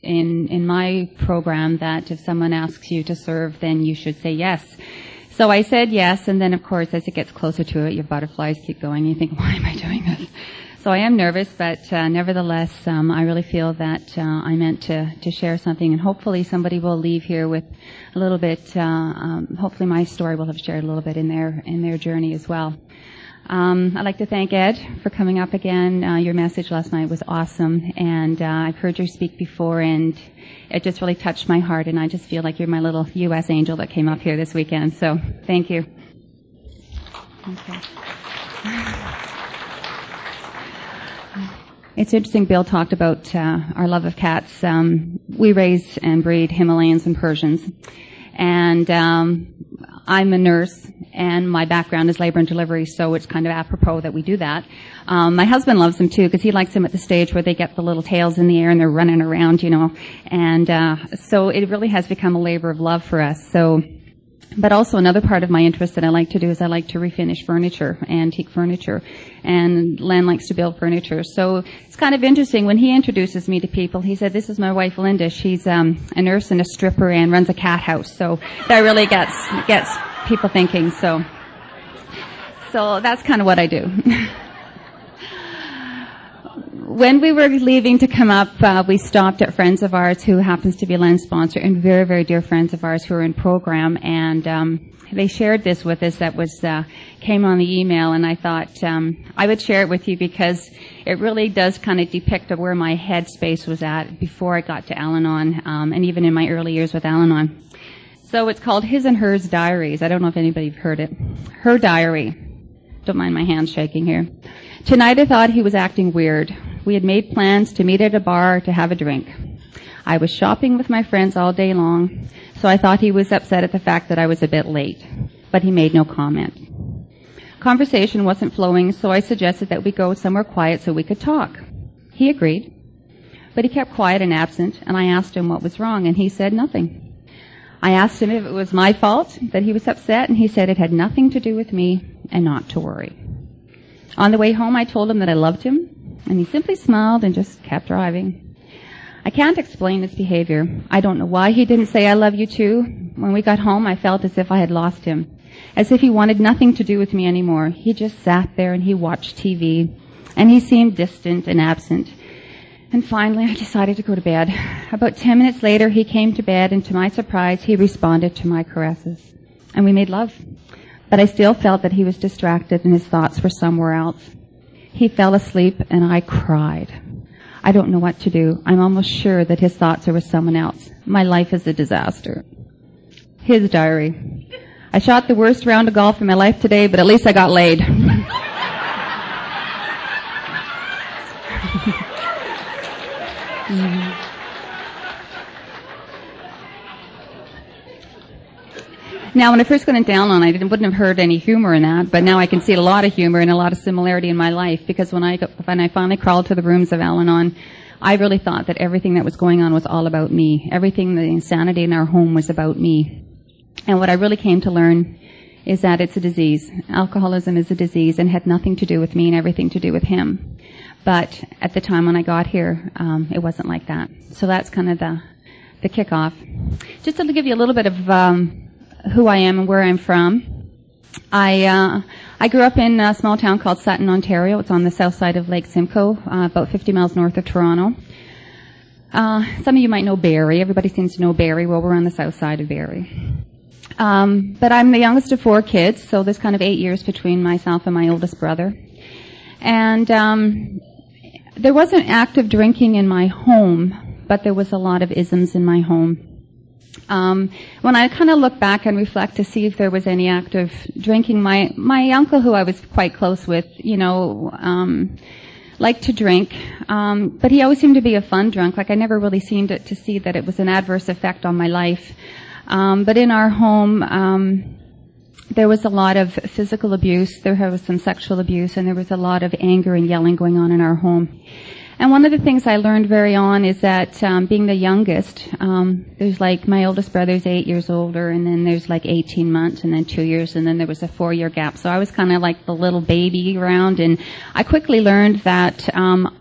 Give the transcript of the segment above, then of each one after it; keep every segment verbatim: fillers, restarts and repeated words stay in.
in, in my program that if someone asks you to serve, then you should say yes. So I said yes, and then of course as it gets closer to it, your butterflies keep going, and you think, why am I doing this? So I am nervous, but uh, nevertheless, um, I really feel that uh, I'm meant to, to share something, and hopefully somebody will leave here with a little bit, uh, um, hopefully my story will have shared a little bit in their, in their journey as well. Um, I'd like to thank Ed for coming up again. Uh, your message last night was awesome, and uh, I've heard you speak before, and it just really touched my heart, and I just feel like you're my little U S angel that came up here this weekend, so thank you. Okay. It's interesting, Bill talked about uh, our love of cats. Um, we raise and breed Himalayans and Persians, and um, I'm a nurse, and my background is labor and delivery, so it's kind of apropos that we do that. Um, my husband loves them too, because he likes them at the stage where they get the little tails in the air and they're running around, you know. And uh, so it really has become a labor of love for us. So, but also another part of my interest that I like to do is I like to refinish furniture, antique furniture, and Len likes to build furniture. So it's kind of interesting when he introduces me to people. He said, "This is my wife, Linda. She's um, a nurse and a stripper and runs a cat house." So that really gets gets people thinking. So, so that's kind of what I do. When we were leaving to come up, uh, we stopped at friends of ours who happens to be a Len's sponsor, and very, very dear friends of ours who are in program, and um, they shared this with us that was uh, came on the email, and I thought um, I would share it with you because it really does kind of depict where my headspace was at before I got to Al-Anon, um, and even in my early years with Al-Anon. So it's called His and Hers Diaries. I don't know if anybody's heard it. Her diary. Don't mind my hands shaking here. Tonight I thought he was acting weird. We had made plans to meet at a bar to have a drink. I was shopping with my friends all day long, so I thought he was upset at the fact that I was a bit late, but he made no comment. Conversation wasn't flowing, so I suggested that we go somewhere quiet so we could talk. He agreed, but he kept quiet and absent, and I asked him what was wrong, and he said nothing. I asked him if it was my fault that he was upset, and he said it had nothing to do with me and not to worry. On the way home, I told him that I loved him, and he simply smiled and just kept driving. I can't explain his behavior. I don't know why he didn't say I love you too. When we got home, I felt as if I had lost him, as if he wanted nothing to do with me anymore. He just sat there and he watched T V, and he seemed distant and absent. And finally, I decided to go to bed. About ten minutes later, he came to bed, and to my surprise, he responded to my caresses, and we made love. But I still felt that he was distracted and his thoughts were somewhere else. He fell asleep, and I cried. I don't know what to do. I'm almost sure that his thoughts are with someone else. My life is a disaster. His diary. I shot the worst round of golf in my life today, but at least I got laid. mm-hmm. Now, when I first got into Al-Anon, I didn't, wouldn't have heard any humor in that, but now I can see a lot of humor and a lot of similarity in my life, because when I got, when I finally crawled to the rooms of Al-Anon, I really thought that everything that was going on was all about me. Everything, the insanity in our home was about me. And what I really came to learn is that it's a disease. Alcoholism is a disease and had nothing to do with me and everything to do with him. But at the time when I got here, um, it wasn't like that. So that's kind of the, the kickoff. Just to give you a little bit of, um, who I am and where I'm from. I uh, I grew up in a small town called Sutton, Ontario. It's on the south side of Lake Simcoe, uh, about fifty miles north of Toronto. Uh, some of you might know Barrie. Everybody seems to know Barrie. Well, we're on the south side of Barrie. Um, but I'm the youngest of four kids, so there's kind of eight years between myself and my oldest brother. And um, there wasn't active drinking in my home, but there was a lot of isms in my home. Um, when I kind of look back and reflect to see if there was any active drinking, my my uncle, who I was quite close with, you know, um, liked to drink, um, but he always seemed to be a fun drunk. Like I never really seemed to, to see that it was an adverse effect on my life. Um, but in our home, um, there was a lot of physical abuse. There was some sexual abuse, and there was a lot of anger and yelling going on in our home. And one of the things I learned very on is that um, being the youngest, um, there's like my oldest brother's eight years older, and then there's like eighteen months, and then two years, and then there was a four-year gap. So I was kind of like the little baby around, and I quickly learned that um,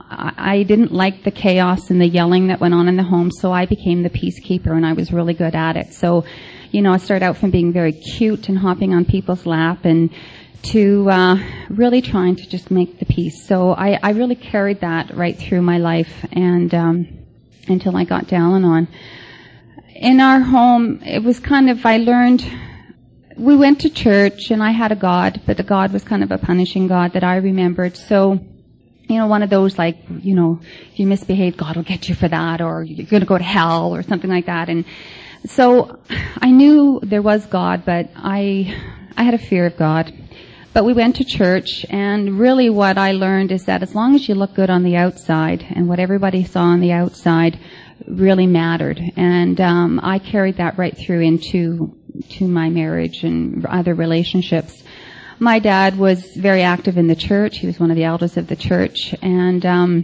I, I didn't like the chaos and the yelling that went on in the home, so I became the peacekeeper, and I was really good at it. So, you know, I started out from being very cute and hopping on people's lap and to uh, really trying to just make the peace. So I, I really carried that right through my life and um, until I got to Al-Anon. In our home, it was kind of, I learned, we went to church and I had a God, but the God was kind of a punishing God that I remembered. So, you know, one of those like, you know, if you misbehave, God will get you for that, or you're going to go to hell or something like that. And so I knew there was God, but I, I had a fear of God. But we went to church, and really what I learned is that as long as you look good on the outside, and what everybody saw on the outside really mattered. And um, I carried that right through into to my marriage and other relationships. My dad was very active in the church. He was one of the elders of the church, and um,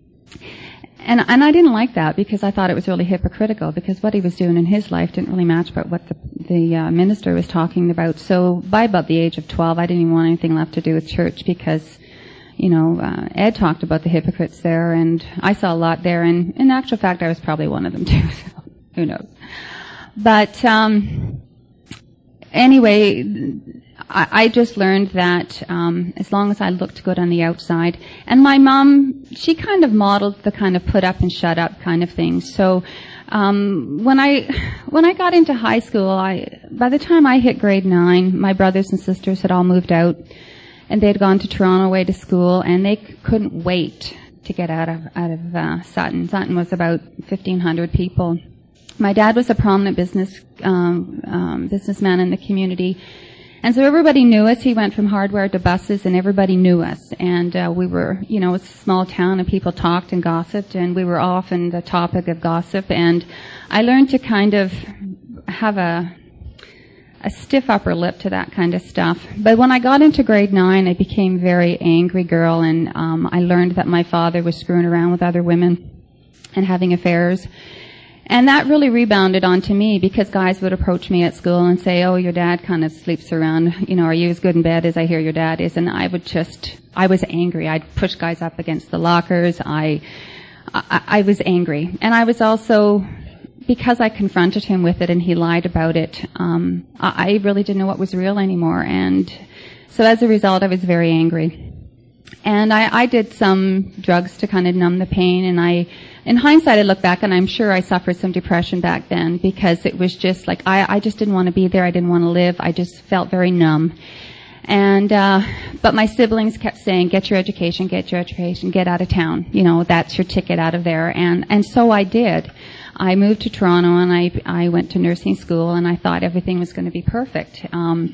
and and I didn't like that because I thought it was really hypocritical, because what he was doing in his life didn't really match about what the the uh, minister was talking about. So by about the age of twelve, I didn't even want anything left to do with church because, you know, uh, Ed talked about the hypocrites there, and I saw a lot there, and in actual fact, I was probably one of them too, so who knows. But um, anyway, I, I just learned that um, as long as I looked good on the outside, and my mom, she kind of modeled the kind of put up and shut up kind of thing. So um, when I when I got into high school, I by the time I hit grade nine, my brothers and sisters had all moved out, and they had gone to Toronto away to school, and they couldn't wait to get out of out of uh, Sutton. Sutton was about fifteen hundred people. My dad was a prominent business um, um, businessman in the community, and so everybody knew us. He went from hardware to buses, and everybody knew us. And uh, we were, you know, it's a small town, and people talked and gossiped, and we were often the topic of gossip. And I learned to kind of have a a stiff upper lip to that kind of stuff. But when I got into grade nine, I became a very angry girl, and um, I learned that my father was screwing around with other women and having affairs. And that really rebounded onto me, because guys would approach me at school and say, oh, your dad kind of sleeps around. You know, are you as good in bed as I hear your dad is? And I would just, I was angry. I'd push guys up against the lockers. I, I, I was angry. And I was also, because I confronted him with it and he lied about it, um, I, I really didn't know what was real anymore. And so as a result, I was very angry. And I, I did some drugs to kind of numb the pain, and I, in hindsight, I look back and I'm sure I suffered some depression back then, because it was just like, I, I just didn't want to be there. I didn't want to live. I just felt very numb. And, uh, but my siblings kept saying, get your education, get your education, get out of town. You know, that's your ticket out of there. And, and so I did. I moved to Toronto, and I, I went to nursing school, and I thought everything was going to be perfect. Um,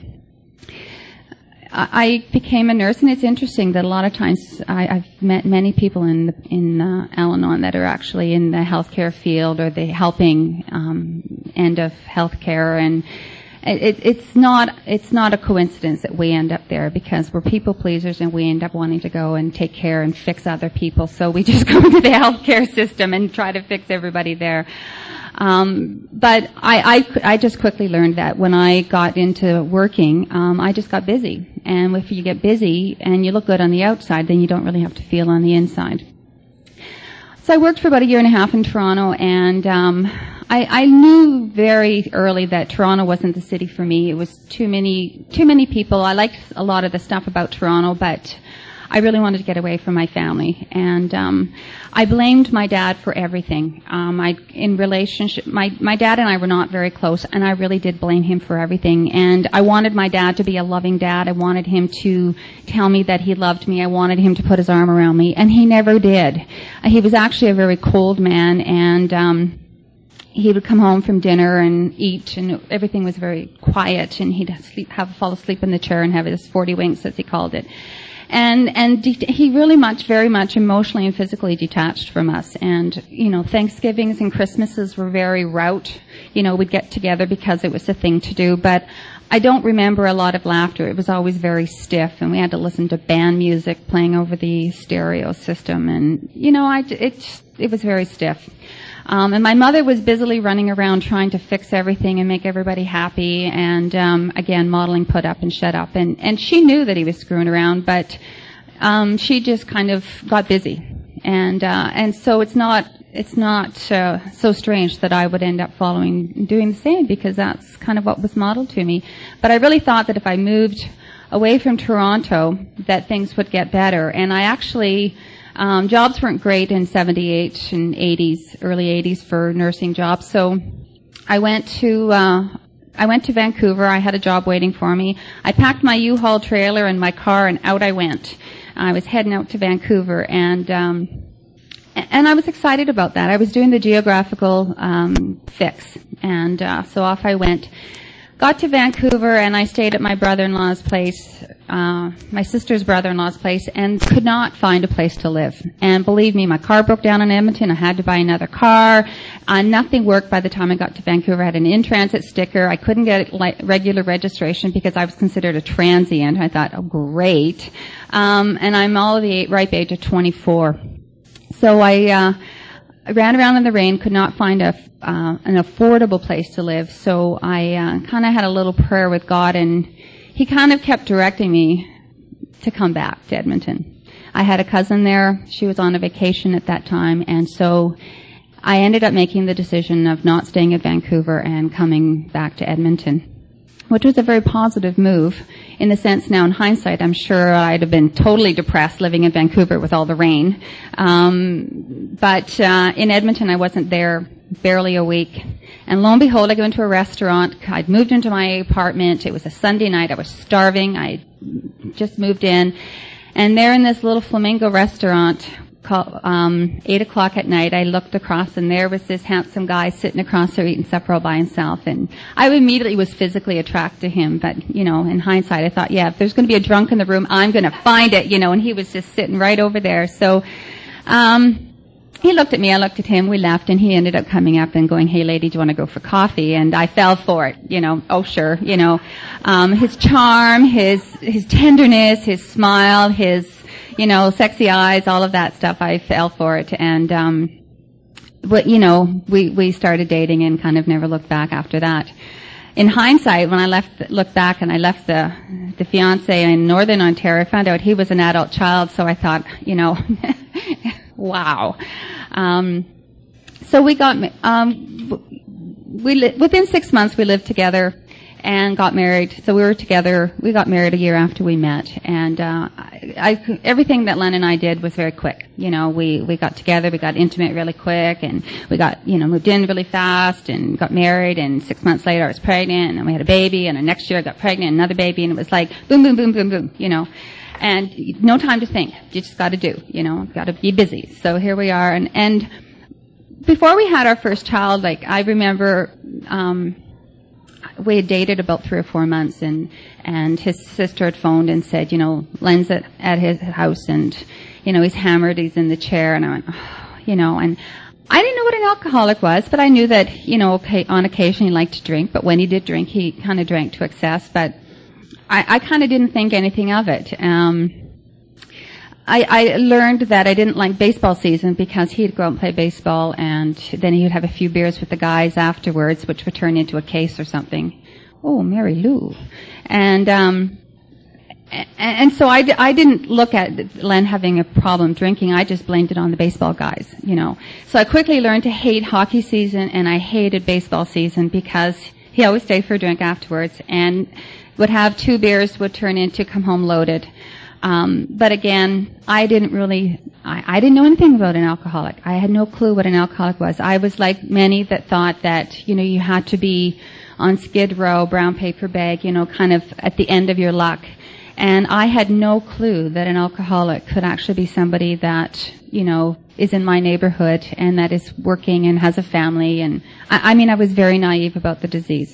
I became a nurse, and it's interesting that a lot of times I, I've met many people in the, in uh, Al-Anon that are actually in the healthcare field or the helping um, end of healthcare, and it, it's not it's not a coincidence that we end up there, because we're people pleasers and we end up wanting to go and take care and fix other people. So we just go into the healthcare system and try to fix everybody there. Um, but I, I, I just quickly learned that when I got into working, um, I just got busy. And if you get busy and you look good on the outside, then you don't really have to feel on the inside. So I worked for about a year and a half in Toronto, and um, I, I knew very early that Toronto wasn't the city for me. It was too many, too many people. I liked a lot of the stuff about Toronto, but I really wanted to get away from my family, and um, I blamed my dad for everything. Um, I, in relationship, my my dad and I were not very close, and I really did blame him for everything. And I wanted my dad to be a loving dad. I wanted him to tell me that he loved me. I wanted him to put his arm around me, and he never did. He was actually a very cold man, and um, he would come home from dinner and eat, and everything was very quiet. And he'd sleep, have fall asleep in the chair and have his forty winks, as he called it. And, and de- he really much, very much emotionally and physically detached from us. And, you know, Thanksgivings and Christmases were very route. You know, we'd get together because it was the thing to do. But I don't remember a lot of laughter. It was always very stiff, and we had to listen to band music playing over the stereo system. And, you know, I, it, it was very stiff. Um, and my mother was busily running around trying to fix everything and make everybody happy, and um, again, modeling put up and shut up. And, and she knew that he was screwing around, but um, she just kind of got busy. And, uh, and so it's not, it's not, uh, so strange that I would end up following, doing the same, because that's kind of what was modeled to me. But I really thought that if I moved away from Toronto, that things would get better. And I actually, um, jobs weren't great in seventy-eight and eighties, early eighties for nursing jobs. So I went to, uh, I went to Vancouver. I had a job waiting for me. I packed my U-Haul trailer and my car, and out I went. I was heading out to Vancouver, and, um, and I was excited about that. I was doing the geographical, um, fix. And, uh, so off I went. Got to Vancouver, and I stayed at my brother-in-law's place, uh, my sister's brother-in-law's place, and could not find a place to live. And believe me, my car broke down in Edmonton. I had to buy another car. Uh, nothing worked by the time I got to Vancouver. I had an in-transit sticker. I couldn't get like regular registration because I was considered a transient. I thought, oh, great. Um, and I'm all of the ripe age of twenty-four. So I, uh, I ran around in the rain, could not find a, uh, an affordable place to live. So I, uh, kind of had a little prayer with God, and He kind of kept directing me to come back to Edmonton. I had a cousin there. She was on a vacation at that time, and so I ended up making the decision of not staying at Vancouver and coming back to Edmonton, which was a very positive move in the sense now in hindsight, I'm sure I'd have been totally depressed living in Vancouver with all the rain. Um, but uh, in Edmonton, I wasn't there barely a week. And lo and behold, I go into a restaurant. I'd moved into my apartment. It was a Sunday night. I was starving. I just moved in. And there in this little flamingo restaurant, called, um, eight o'clock at night, I looked across, and there was this handsome guy sitting across there eating supper all by himself. And I immediately was physically attracted to him. But, you know, in hindsight, I thought, yeah, if there's going to be a drunk in the room, I'm going to find it, you know. And he was just sitting right over there. So, um, he looked at me, I looked at him, we left, and he ended up coming up and going, hey lady, do you want to go for coffee? And I fell for it, you know, oh sure, you know. Um, his charm, his, his tenderness, his smile, his, you know, sexy eyes, all of that stuff, I fell for it. And, um, but, you know, we, we started dating and kind of never looked back after that. In hindsight, when I left, looked back and I left the, the fiance in Northern Ontario, I found out he was an adult child, so I thought, you know, wow. Um, so we got, um, we li- within six months we lived together and got married. So we were together. We got married a year after we met, and uh, I, I, everything that Len and I did was very quick. You know, we we got together, we got intimate really quick, and we got you know moved in really fast, and got married. And six months later, I was pregnant, and we had a baby. And the next year, I got pregnant, another baby, and it was like boom, boom, boom, boom, boom. You know. And no time to think. You just got to do, you know, got to be busy. So here we are. And, and before we had our first child, like I remember, um, we had dated about three or four months, and and his sister had phoned and said, you know, Len's at, at his house, and you know he's hammered, he's in the chair, and I went, oh, you know, and I didn't know what an alcoholic was, but I knew that, you know, okay, on occasion he liked to drink, but when he did drink, he kind of drank to excess, but I, I kind of didn't think anything of it. Um, I, I learned that I didn't like baseball season because he'd go out and play baseball, and then he would have a few beers with the guys afterwards, which would turn into a case or something. Oh, Mary Lou. And, um, and, and so I, I didn't look at Len having a problem drinking. I just blamed it on the baseball guys, you know. So I quickly learned to hate hockey season, and I hated baseball season because he always stayed for a drink afterwards, and would have two beers, would turn into come home loaded. Um, but again, I didn't really, I, I didn't know anything about an alcoholic. I had no clue what an alcoholic was. I was like many that thought that, you know, you had to be on Skid Row, brown paper bag, you know, kind of at the end of your luck. And I had no clue that an alcoholic could actually be somebody that, you know, is in my neighborhood and that is working and has a family. And I, I mean, I was very naive about the disease.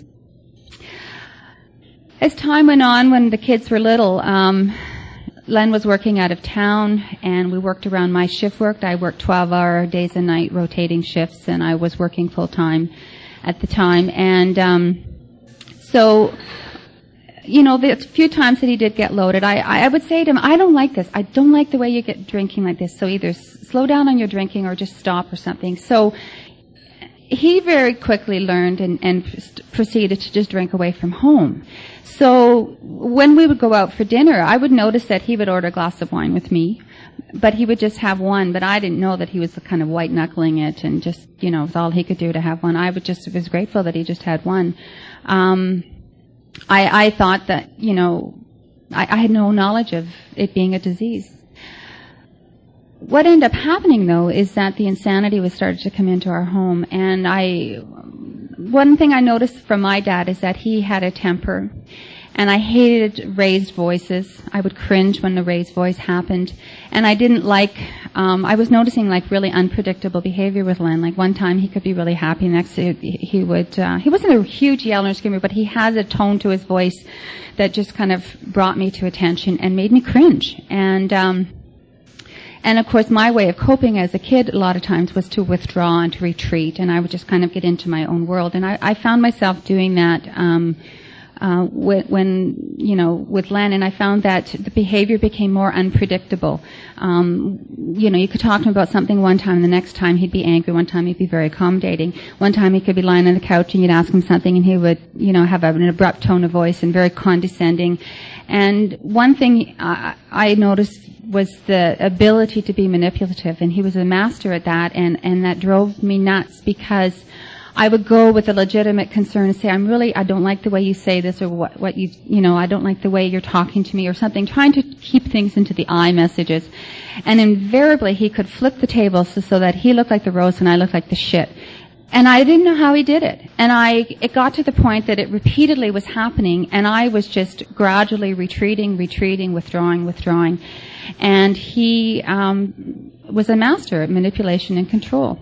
As time went on, when the kids were little, um, Len was working out of town, and we worked around my shift work. I worked twelve-hour days and night rotating shifts, and I was working full-time at the time. And um, so, you know, the few times that he did get loaded, I, I would say to him, I don't like this. I don't like the way you get drinking like this. So either slow down on your drinking or just stop or something. So he very quickly learned and, and proceeded to just drink away from home. So when we would go out for dinner, I would notice that he would order a glass of wine with me, but he would just have one. But I didn't know that he was kind of white-knuckling it and just, you know, it was all he could do to have one. I would just was grateful that he just had one. Um, I, I thought that, you know, I, I had no knowledge of it being a disease. What ended up happening, though, is that the insanity was started to come into our home. And I, one thing I noticed from my dad is that he had a temper. And I hated raised voices. I would cringe when the raised voice happened. And I didn't like, um, I was noticing like really unpredictable behavior with Len. Like one time he could be really happy, next he would, uh, he wasn't a huge yeller and screamer, but he has a tone to his voice that just kind of brought me to attention and made me cringe. And, um, And, of course, my way of coping as a kid a lot of times was to withdraw and to retreat, and I would just kind of get into my own world. And I, I found myself doing that um, uh, when, when, you know, with Len, and I found that the behavior became more unpredictable. Um, you know, you could talk to him about something one time, and the next time he'd be angry, one time he'd be very accommodating. One time he could be lying on the couch, and you'd ask him something, and he would, you know, have an abrupt tone of voice and very condescending. And one thing I, I noticed was the ability to be manipulative, and he was a master at that, and, and that drove me nuts because I would go with a legitimate concern and say, I'm really, I don't like the way you say this, or what, what you, you know, I don't like the way you're talking to me, or something, trying to keep things into the I messages. And invariably he could flip the tables so, so that he looked like the rose and I looked like the shit. And I didn't know how he did it. And I, it got to the point that it repeatedly was happening, and I was just gradually retreating, retreating, withdrawing, withdrawing. And he um, was a master at manipulation and control.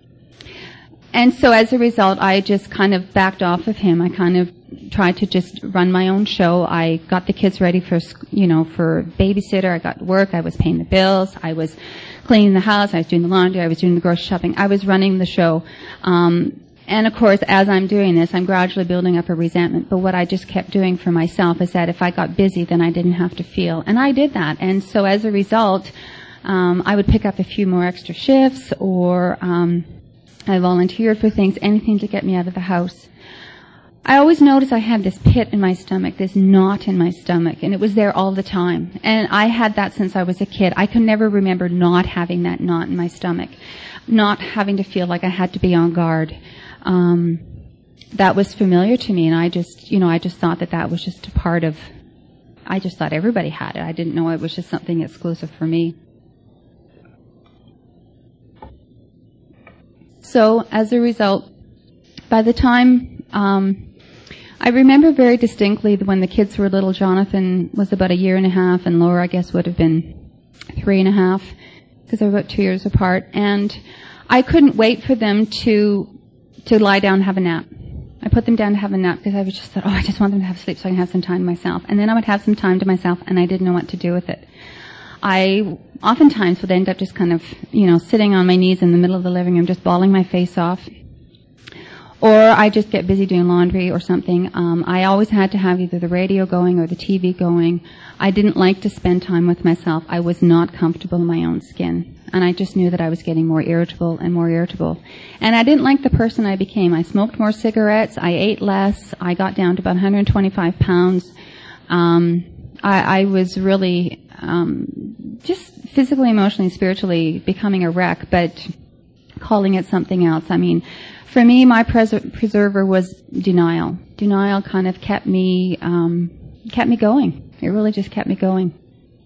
And so as a result, I just kind of backed off of him. I kind of tried to just run my own show. I got the kids ready for, you know, for babysitter. I got work. I was paying the bills. I was cleaning the house. I was doing the laundry. I was doing the grocery shopping. I was running the show. Um, and of course, as I'm doing this, I'm gradually building up a resentment. But what I just kept doing for myself is that if I got busy, then I didn't have to feel. And I did that. And so as a result, um, I would pick up a few more extra shifts, or um, I volunteered for things, anything to get me out of the house. I always noticed I had this pit in my stomach, this knot in my stomach, and it was there all the time. And I had that since I was a kid. I can never remember not having that knot in my stomach, not having to feel like I had to be on guard. Um, that was familiar to me, and I just, you know, I just thought that that was just a part of, I just thought everybody had it. I didn't know it was just something exclusive for me. So, as a result, by the time, um, I remember very distinctly that when the kids were little, Jonathan was about a year and a half, and Laura, I guess, would have been three and a half, because they were about two years apart, and I couldn't wait for them to to lie down and have a nap. I put them down to have a nap because I was just thought, oh, I just want them to have sleep so I can have some time to myself. And then I would have some time to myself, and I didn't know what to do with it. I oftentimes would end up just kind of, you know, sitting on my knees in the middle of the living room, just bawling my face off. Or I just get busy doing laundry or something. Um, I always had to have either the radio going or the T V going. I didn't like to spend time with myself. I was not comfortable in my own skin. And I just knew that I was getting more irritable and more irritable. And I didn't like the person I became. I smoked more cigarettes. I ate less. I got down to about one hundred twenty-five pounds. Um, I, I was really um, just physically, emotionally, spiritually becoming a wreck, but calling it something else. I mean, for me, my pres- preserver was denial. Denial kind of kept me um, kept me going. It really just kept me going.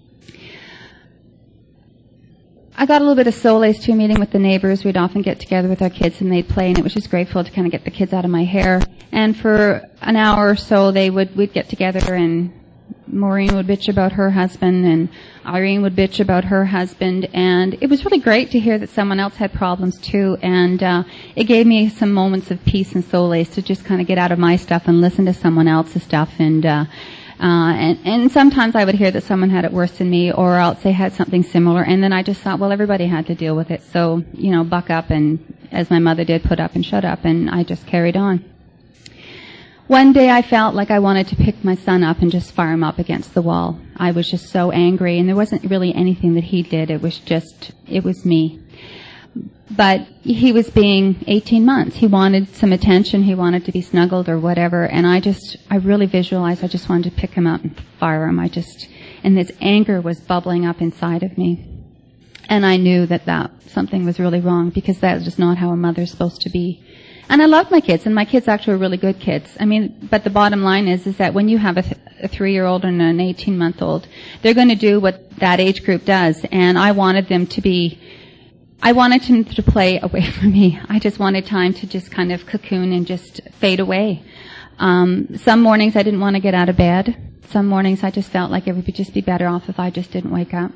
I got a little bit of solace to a meeting with the neighbors. We'd often get together with our kids and they'd play, and it was just grateful to kind of get the kids out of my hair. And for an hour or so, they would we'd get together, and Maureen would bitch about her husband, and Irene would bitch about her husband, and it was really great to hear that someone else had problems too, and uh, it gave me some moments of peace and solace to just kind of get out of my stuff and listen to someone else's stuff. And uh, uh, and, and sometimes I would hear that someone had it worse than me, or else they had something similar, and then I just thought, well, everybody had to deal with it, so, you know, buck up, and as my mother did, put up and shut up, and I just carried on. One day I felt like I wanted to pick my son up and just fire him up against the wall. I was just so angry, and there wasn't really anything that he did. It was just, it was me. but he was being eighteen months. He wanted some attention. He wanted to be snuggled or whatever. And I just, I really visualized, I just wanted to pick him up and fire him. I just, and this anger was bubbling up inside of me. And I knew that that something was really wrong, because that was just not how a mother's supposed to be. And I love my kids, and my kids actually are really good kids. I mean, but the bottom line is, is that when you have a, th- a three-year-old and an eighteen-month-old, they're going to do what that age group does. And I wanted them to be, I wanted them to play away from me. I just wanted time to just kind of cocoon and just fade away. Um, some mornings I didn't want to get out of bed. Some mornings I just felt like it would just be better off if I just didn't wake up.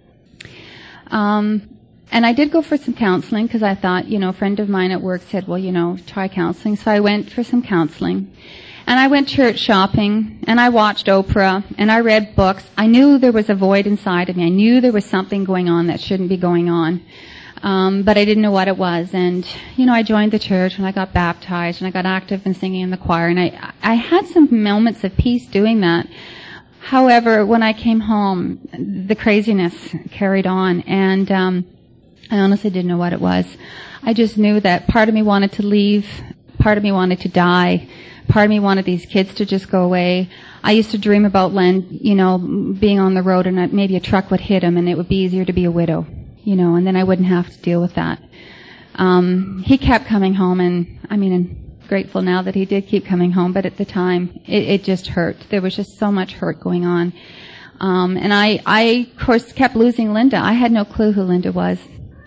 Um, and I did go for some counseling, because I thought, you know, a friend of mine at work said, well, you know, try counseling. So I went for some counseling. And I went church shopping, and I watched Oprah, and I read books. I knew there was a void inside of me. I knew there was something going on that shouldn't be going on. Um, but I didn't know what it was. And, you know, I joined the church, and I got baptized, and I got active in singing in the choir. And I, I had some moments of peace doing that. However, when I came home, the craziness carried on, and um I honestly didn't know what it was. I just knew that part of me wanted to leave, part of me wanted to die, part of me wanted these kids to just go away. I used to dream about Len, you know, being on the road, and maybe a truck would hit him, and it would be easier to be a widow, you know, and then I wouldn't have to deal with that. Um he kept coming home, and I mean, and grateful now that he did keep coming home, but at the time it, it just hurt. There was just so much hurt going on. Um, and I, I, of course, kept losing Linda. I had no clue who Linda was.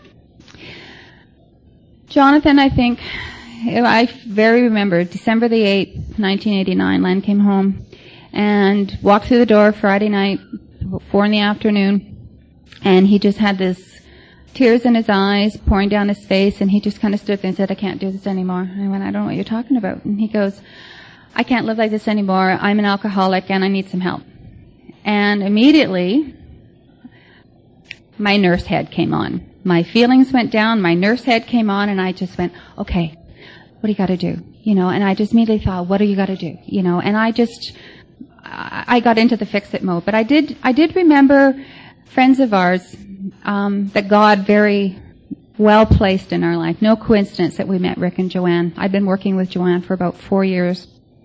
Jonathan, I think, I very remember December the eighth, nineteen eighty-nine, Len came home and walked through the door Friday night, about four in the afternoon, and he just had this tears in his eyes, pouring down his face, and he just kind of stood there and said, I can't do this anymore. And I went, I don't know what you're talking about. And he goes, I can't live like this anymore. I'm an alcoholic and I need some help. And immediately, my nurse head came on. My feelings went down, my nurse head came on, and I just went, okay, what do you got to do? You know, and I just immediately thought, what do you got to do? You know, and I just, I got into the fix-it mode. But I did, I did remember friends of ours, Um, that God very well placed in our life. No coincidence that we met Rick and Joanne. I've been working with Joanne for about four years.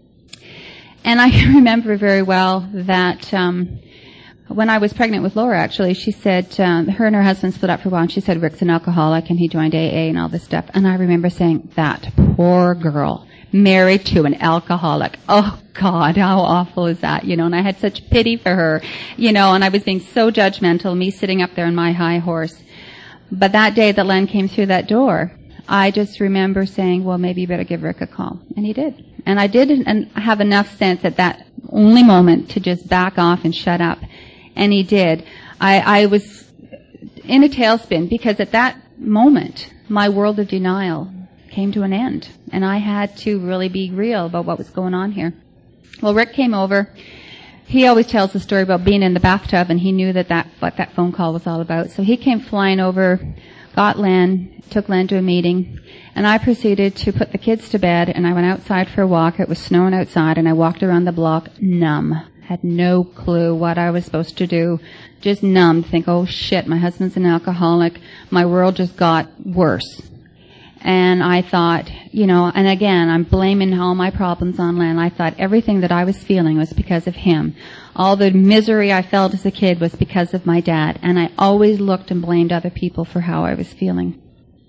And I remember very well that um, when I was pregnant with Laura, actually, she said, um, her and her husband split up for a while, and she said Rick's an alcoholic and he joined A A and all this stuff. And I remember saying, that poor girl, married to an alcoholic. Oh, God, how awful is that? You know, and I had such pity for her, you know, and I was being so judgmental, me sitting up there on my high horse. But that day that Len came through that door, I just remember saying, well, maybe you better give Rick a call. And he did. And I did and have enough sense at that only moment to just back off and shut up. And he did. I, I was in a tailspin, because at that moment, my world of denial came to an end. And I had to really be real about what was going on here. Well, Rick came over. He always tells the story about being in the bathtub, and he knew that, that what that phone call was all about. So he came flying over, got Len, took Len to a meeting, and I proceeded to put the kids to bed, and I went outside for a walk. It was snowing outside, and I walked around the block numb. Had no clue what I was supposed to do. Just numb. Think, oh shit, my husband's an alcoholic. My world just got worse. And I thought, you know, and again, I'm blaming all my problems on Len. I thought everything that I was feeling was because of him. All the misery I felt as a kid was because of my dad. And I always looked and blamed other people for how I was feeling.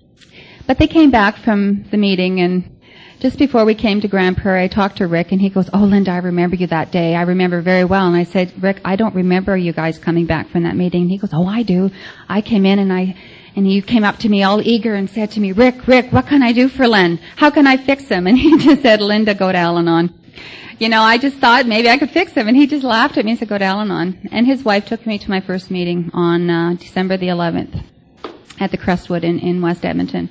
But they came back from the meeting, and just before we came to Grand Prairie, I talked to Rick, and he goes, oh, Linda, I remember you that day. I remember very well. And I said, Rick, I don't remember you guys coming back from that meeting. And he goes, oh, I do. I came in, and I... And he came up to me all eager and said to me, Rick, Rick, what can I do for Len? How can I fix him? And he just said, Linda, go to Al-Anon. You know, I just thought maybe I could fix him. And he just laughed at me and said, go to Al-Anon. And his wife took me to my first meeting on uh, December the eleventh at the Crestwood in, in West Edmonton.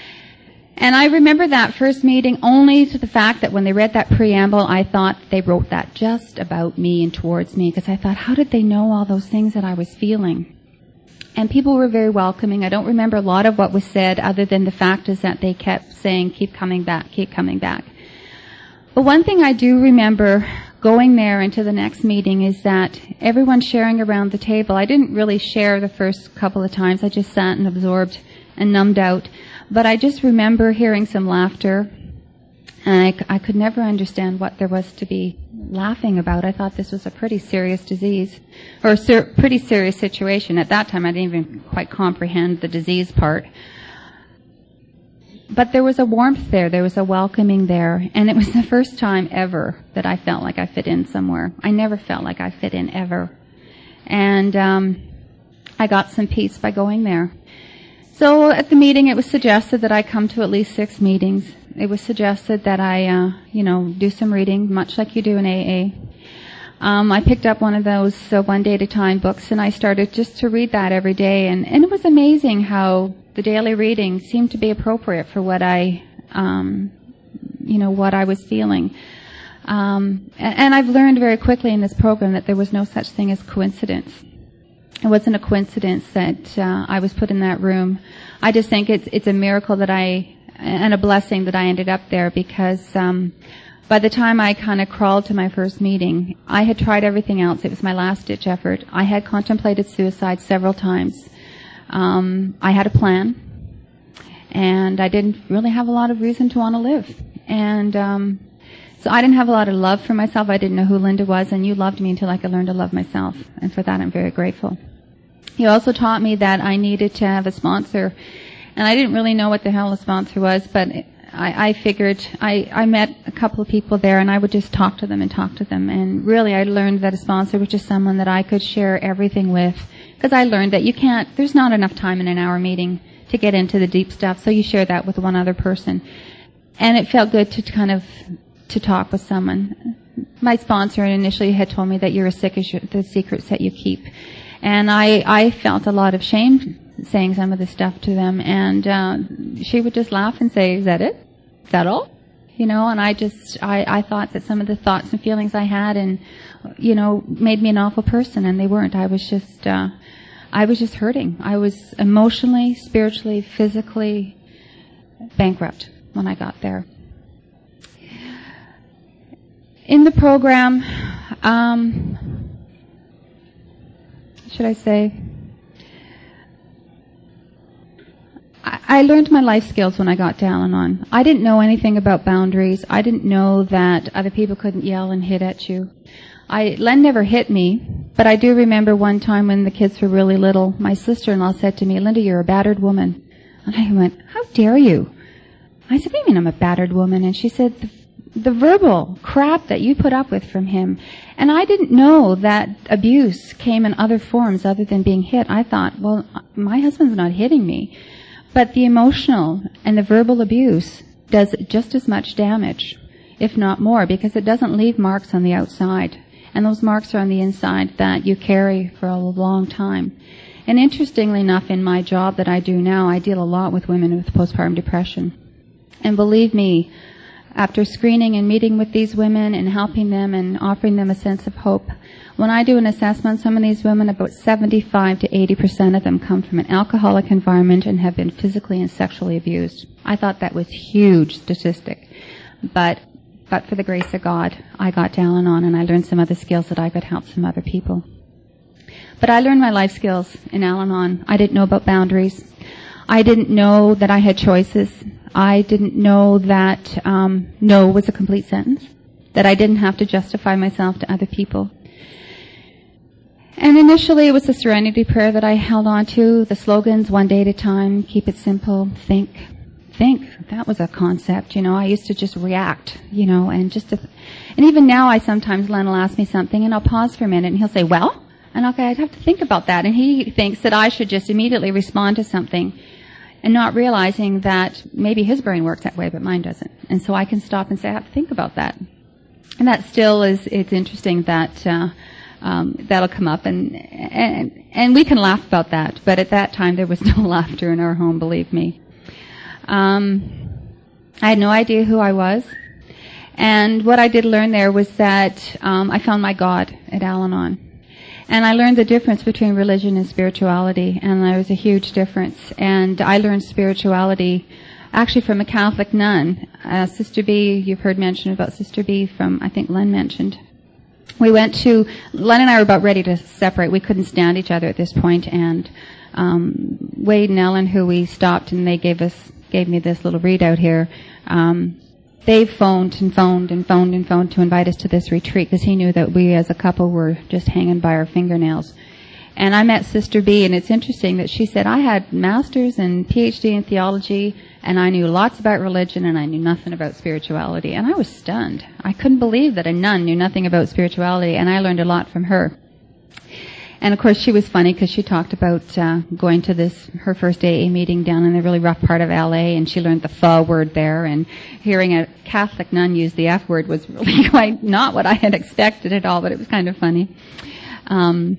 And I remember that first meeting only to the fact that when they read that preamble, I thought they wrote that just about me and towards me, because I thought, how did they know all those things that I was feeling? And people were very welcoming. I don't remember a lot of what was said, other than the fact is that they kept saying, keep coming back, keep coming back. But one thing I do remember going there into the next meeting is that everyone sharing around the table, I didn't really share the first couple of times. I just sat and absorbed and numbed out. But I just remember hearing some laughter, and I, I could never understand what there was to be laughing about. I thought this was a pretty serious disease, or a ser- pretty serious situation. At that time, I didn't even quite comprehend the disease part. But there was a warmth there, there was a welcoming there, and it was the first time ever that I felt like I fit in somewhere. I never felt like I fit in ever. And um, I got some peace by going there. So at the meeting, it was suggested that I come to at least six meetings. It was suggested that I, uh, you know, do some reading, much like you do in A A. Um, I picked up one of those uh, One Day at a Time books, and I started just to read that every day. And, and it was amazing how the daily reading seemed to be appropriate for what I, um, you know, what I was feeling. Um, and, and I've learned very quickly in this program that there was no such thing as coincidence. It wasn't a coincidence that uh, I was put in that room. I just think it's it's a miracle that I, and a blessing that I ended up there, because um, by the time I kind of crawled to my first meeting, I had tried everything else. It was my last-ditch effort. I had contemplated suicide several times. Um, I had a plan, and I didn't really have a lot of reason to want to live. And um, so I didn't have a lot of love for myself. I didn't know who Linda was, and you loved me until I could learn to love myself. And for that, I'm very grateful. You also taught me that I needed to have a sponsor, and I didn't really know what the hell a sponsor was, but I, I figured I, I met a couple of people there, and I would just talk to them and talk to them. And really, I learned that a sponsor was just someone that I could share everything with, because I learned that you can't, there's not enough time in an hour meeting to get into the deep stuff, so you share that with one other person. And it felt good to kind of, to talk with someone. My sponsor initially had told me that you're as sick as the secrets that you keep. And I, I felt a lot of shame saying some of this stuff to them, and uh, she would just laugh and say, "Is that it? Is that all?" You know, and I just, I, I thought that some of the thoughts and feelings I had, and you know, made me an awful person, and they weren't. I was just, uh, I was just hurting. I was emotionally, spiritually, physically bankrupt when I got there. In the program, um, should I say, I, I learned my life skills when I got to Al-Anon. I didn't know anything about boundaries. I didn't know that other people couldn't yell and hit at you. I, Len never hit me, but I do remember one time when the kids were really little, my sister-in-law said to me, "Linda, you're a battered woman." And I went, "How dare you?" I said, "What do you mean I'm a battered woman?" And she said, the, the verbal crap that you put up with from him. And I didn't know that abuse came in other forms other than being hit. I thought, well, my husband's not hitting me. But the emotional and the verbal abuse does just as much damage, if not more, because it doesn't leave marks on the outside. And those marks are on the inside that you carry for a long time. And interestingly enough, in my job that I do now, I deal a lot with women with postpartum depression. And believe me, after screening and meeting with these women and helping them and offering them a sense of hope, when I do an assessment on some of these women, about seventy-five to eighty percent of them come from an alcoholic environment and have been physically and sexually abused. I thought that was a huge statistic. But but for the grace of God, I got to Al-Anon and I learned some other skills that I could help some other people. But I learned my life skills in Al-Anon. I didn't know about boundaries. I didn't know that I had choices. I didn't know that um, no was a complete sentence, that I didn't have to justify myself to other people. And initially it was the serenity prayer that I held on to, the slogans, one day at a time, keep it simple, think, think. That was a concept, you know. I used to just react, you know, and just to, and even now I sometimes, Len will ask me something and I'll pause for a minute and he'll say, well, and okay, I'd have to think about that. And he thinks that I should just immediately respond to something, and not realizing that maybe his brain works that way, but mine doesn't. And so I can stop and say, I have to think about that. And that still is, it's interesting that, uh, um, that'll come up, and, and, and we can laugh about that, but at that time there was no laughter in our home, believe me. Um, I had no idea who I was. And what I did learn there was that, um, I found my God at Al-Anon. And I learned the difference between religion and spirituality, and there was a huge difference. And I learned spirituality actually from a Catholic nun. Uh, Sister B, you've heard mention about Sister B from, I think Len mentioned. We went to, Len and I were about ready to separate. We couldn't stand each other at this point, and um, Wade and Ellen, who we stopped and they gave us gave me this little readout here. Um, they phoned and phoned and phoned and phoned to invite us to this retreat because he knew that we as a couple were just hanging by our fingernails. And I met Sister B, and it's interesting that she said, I had master's and P H D in theology, and I knew lots about religion, and I knew nothing about spirituality. And I was stunned. I couldn't believe that a nun knew nothing about spirituality, and I learned a lot from her. And of course, she was funny because she talked about uh, going to this, her first A A meeting down in the really rough part of L A, and she learned the "pho" word there, and hearing a Catholic nun use the F word was really quite not what I had expected at all, but it was kind of funny. Um,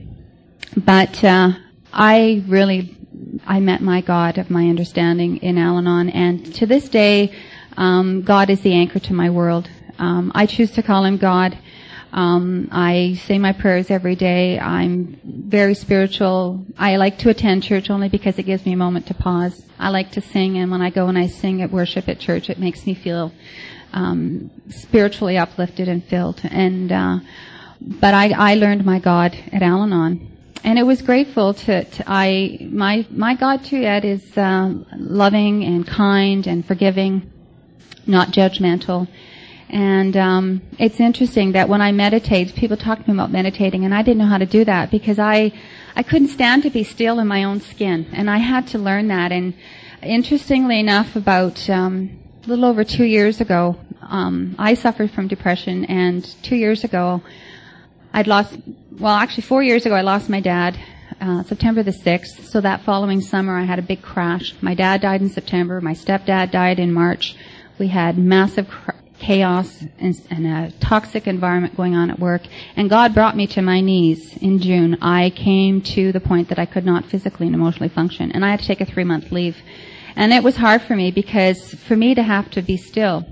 But uh, I really, I met my God of my understanding in Al-Anon, and to this day, um, God is the anchor to my world. Um, I choose to call him God. Um, I say my prayers every day. I'm very spiritual. I like to attend church only because it gives me a moment to pause. I like to sing, and when I go and I sing at worship at church, it makes me feel um, spiritually uplifted and filled. And uh, but I, I learned my God at Al-Anon. And it was grateful to, to I, my, my God too, Ed, is, uh, loving and kind and forgiving, not judgmental. And, um, it's interesting that when I meditate, people talk to me about meditating, and I didn't know how to do that because I, I couldn't stand to be still in my own skin. And I had to learn that. And interestingly enough, about, um, a little over two years ago, um, I suffered from depression, and two years ago, I'd lost, well, actually four years ago I lost my dad, uh, September the sixth. So that following summer I had a big crash. My dad died in September. My stepdad died in March. We had massive cr- chaos and, and a toxic environment going on at work. And God brought me to my knees in June. I came to the point that I could not physically and emotionally function. And I had to take a three month leave. And it was hard for me because for me to have to be still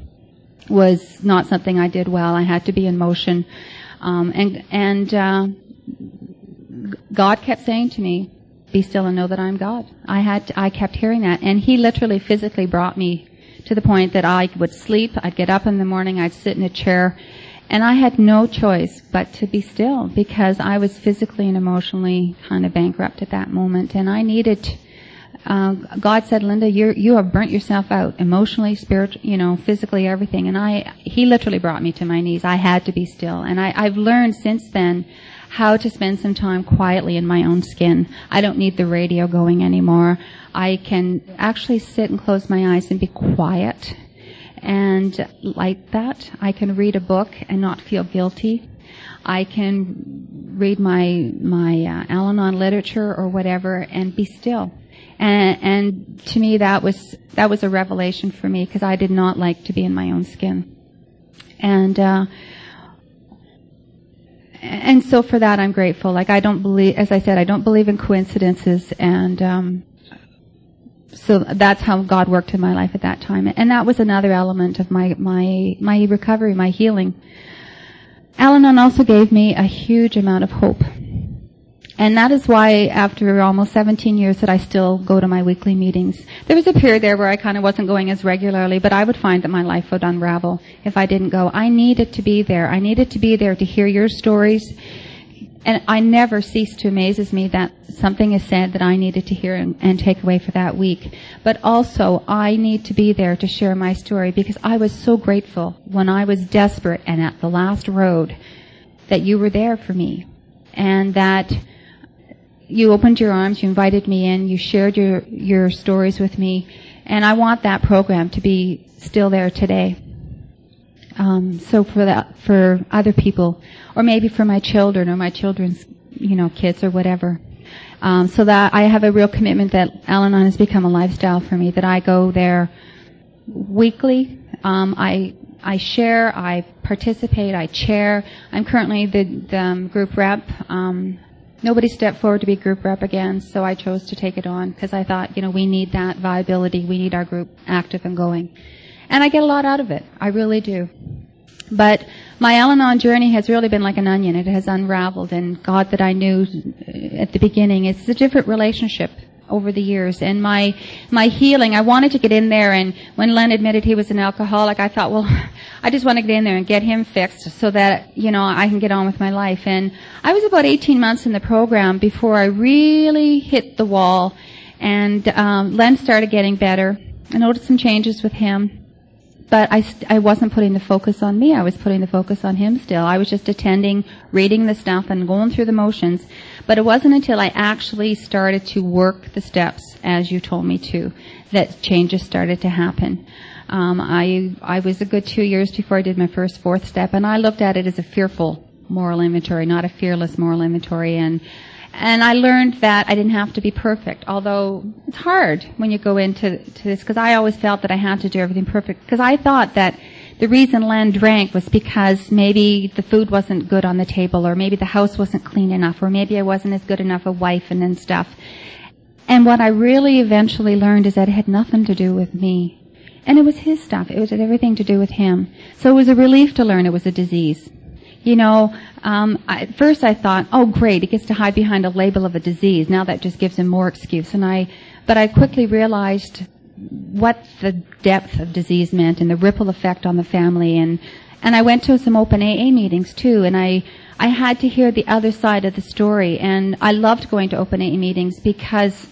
was not something I did well. I had to be in motion. Um, and, and, uh, God kept saying to me, be still and know that I'm God. I had, to, I kept hearing that, and He literally physically brought me to the point that I would sleep, I'd get up in the morning, I'd sit in a chair, and I had no choice but to be still because I was physically and emotionally kind of bankrupt at that moment, and I needed, Uh, God said, Linda, you you have burnt yourself out emotionally, spiritually, you know, physically, everything. And I, He literally brought me to my knees. I had to be still. And I, I've learned since then how to spend some time quietly in my own skin. I don't need the radio going anymore. I can actually sit and close my eyes and be quiet. And like that, I can read a book and not feel guilty. I can read my, my uh, Al-Anon literature or whatever and be still. And, and to me, that was that was a revelation for me because I did not like to be in my own skin. And uh, and so for that, I'm grateful. Like I don't believe, as I said, I don't believe in coincidences, and um, so that's how God worked in my life at that time. And that was another element of my my my recovery, my healing. Al-Anon also gave me a huge amount of hope. And that is why after almost seventeen years that I still go to my weekly meetings. There was a period there where I kind of wasn't going as regularly, but I would find that my life would unravel if I didn't go. I needed to be there. I needed to be there to hear your stories. And I never cease to amaze me that something is said that I needed to hear and, and take away for that week. But also, I need to be there to share my story because I was so grateful when I was desperate and at the last road that you were there for me. And that you opened your arms, you invited me in, you shared your, your stories with me, and I want that program to be still there today. Um, so for that, for other people, or maybe for my children or my children's, you know, kids or whatever. Um, so that I have a real commitment that Al-Anon has become a lifestyle for me, that I go there weekly. Um, I, I share, I participate, I chair. I'm currently the, the um, group rep. Um, Nobody stepped forward to be group rep again, so I chose to take it on because I thought, you know, we need that viability. We need our group active and going. And I get a lot out of it. I really do. But my Al-Anon journey has really been like an onion. It has unraveled, and God that I knew at the beginning, it's a different relationship over the years. And my, my healing, I wanted to get in there, and when Len admitted he was an alcoholic, I thought, well, I just want to get in there and get him fixed so that, you know, I can get on with my life. And I was about eighteen months in the program before I really hit the wall, and um, Len started getting better. I noticed some changes with him. But I, I wasn't putting the focus on me. I was putting the focus on him still. I was just attending, reading the stuff, and going through the motions. But it wasn't until I actually started to work the steps, as you told me to, that changes started to happen. Um, I I was a good two years before I did my first fourth step, and I looked at it as a fearful moral inventory, not a fearless moral inventory. And And I learned that I didn't have to be perfect, although it's hard when you go into to this, because I always felt that I had to do everything perfect, because I thought that the reason Len drank was because maybe the food wasn't good on the table, or maybe the house wasn't clean enough, or maybe I wasn't as good enough a wife and then stuff. And what I really eventually learned is that it had nothing to do with me. And it was his stuff. It was everything to do with him. So it was a relief to learn it was a disease. You know, um, I, at first I thought, oh great, he gets to hide behind a label of a disease. Now that just gives him more excuse. And I, but I quickly realized what the depth of disease meant and the ripple effect on the family. And, and I went to some open A A meetings too, and I, I had to hear the other side of the story. And I loved going to open A A meetings because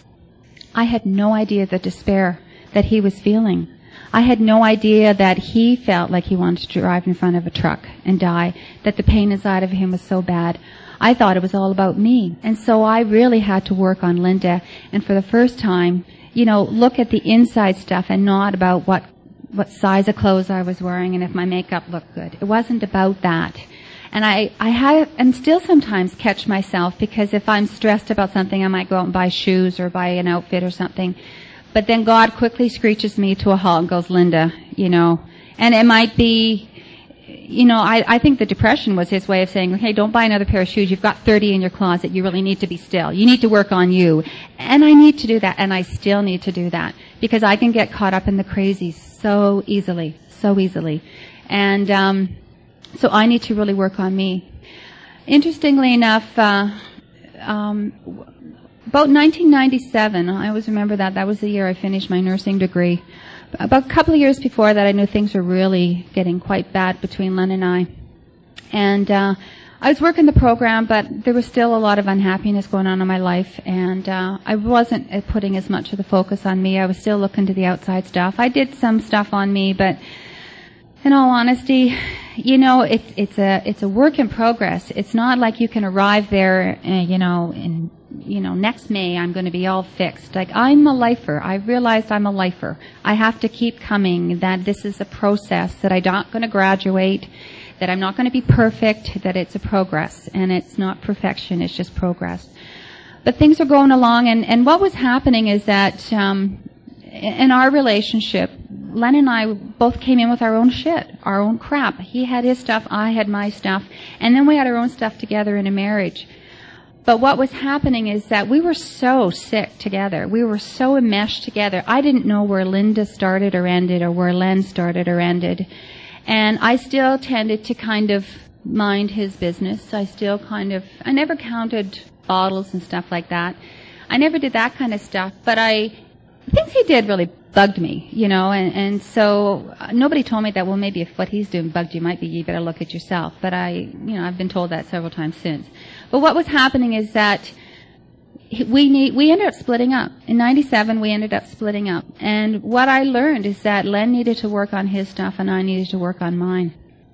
I had no idea the despair that he was feeling. I had no idea that he felt like he wanted to drive in front of a truck and die, that the pain inside of him was so bad. I thought it was all about me. And so I really had to work on Linda, and for the first time, you know, look at the inside stuff and not about what, what size of clothes I was wearing and if my makeup looked good. It wasn't about that. And I, I have, and still sometimes catch myself, because if I'm stressed about something, I might go out and buy shoes or buy an outfit or something. But then God quickly screeches me to a halt and goes, Linda, you know. And it might be, you know, I, I think the depression was his way of saying, hey, don't buy another pair of shoes. You've got thirty in your closet. You really need to be still. You need to work on you. And I need to do that. And I still need to do that. Because I can get caught up in the crazy so easily. So easily. And um, so I need to really work on me. Interestingly enough, uh, um, about nineteen ninety-seven, I always remember that. That was the year I finished my nursing degree. About a couple of years before that, I knew things were really getting quite bad between Len and I. And uh, I was working the program, but there was still a lot of unhappiness going on in my life. And uh, I wasn't putting as much of the focus on me. I was still looking to the outside stuff. I did some stuff on me, but in all honesty, you know, it's it's a it's a work in progress. It's not like you can arrive there, uh, you know, in you know next May I'm going to be all fixed. Like, I'm a lifer. I realized I'm a lifer. I have to keep coming. That this is a process. That I'm not going to graduate. That I'm not going to be perfect. That it's a progress, and it's not perfection. It's just progress. But things are going along, and and what was happening is that um, in our relationship, Len and I both came in with our own shit, our own crap. He had his stuff, I had my stuff, and then we had our own stuff together in a marriage. But what was happening is that we were so sick together. We were so enmeshed together. I didn't know where Linda started or ended, or where Len started or ended. And I still tended to kind of mind his business. I still kind of, I never counted bottles and stuff like that. I never did that kind of stuff, but I, things he did really bugged me, you know, and, and so uh, nobody told me that, well, maybe if what he's doing bugged you, might be you better look at yourself. But I, you know, I've been told that several times since. But what was happening is that we need, we ended up splitting up. In ninety-seven, we ended up splitting up. And what I learned is that Len needed to work on his stuff and I needed to work on mine.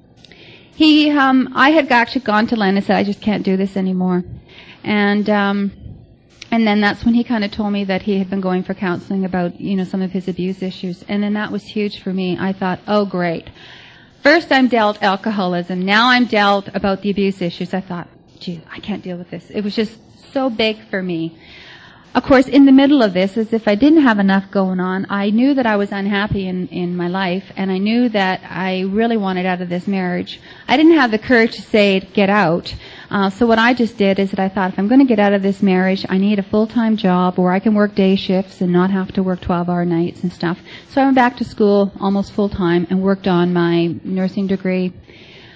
He, um, I had actually gone to Len and said, I just can't do this anymore. And, um, And then that's when he kind of told me that he had been going for counseling about, you know, some of his abuse issues. And then that was huge for me. I thought, oh, great. First I'm dealt alcoholism. Now I'm dealt about the abuse issues. I thought, gee, I can't deal with this. It was just so big for me. Of course, in the middle of this, as if I didn't have enough going on, I knew that I was unhappy in, in my life, and I knew that I really wanted out of this marriage. I didn't have the courage to say, get out. Uh, so what I just did is that I thought, if I'm going to get out of this marriage, I need a full-time job where I can work day shifts and not have to work twelve-hour nights and stuff. So I went back to school almost full-time and worked on my nursing degree.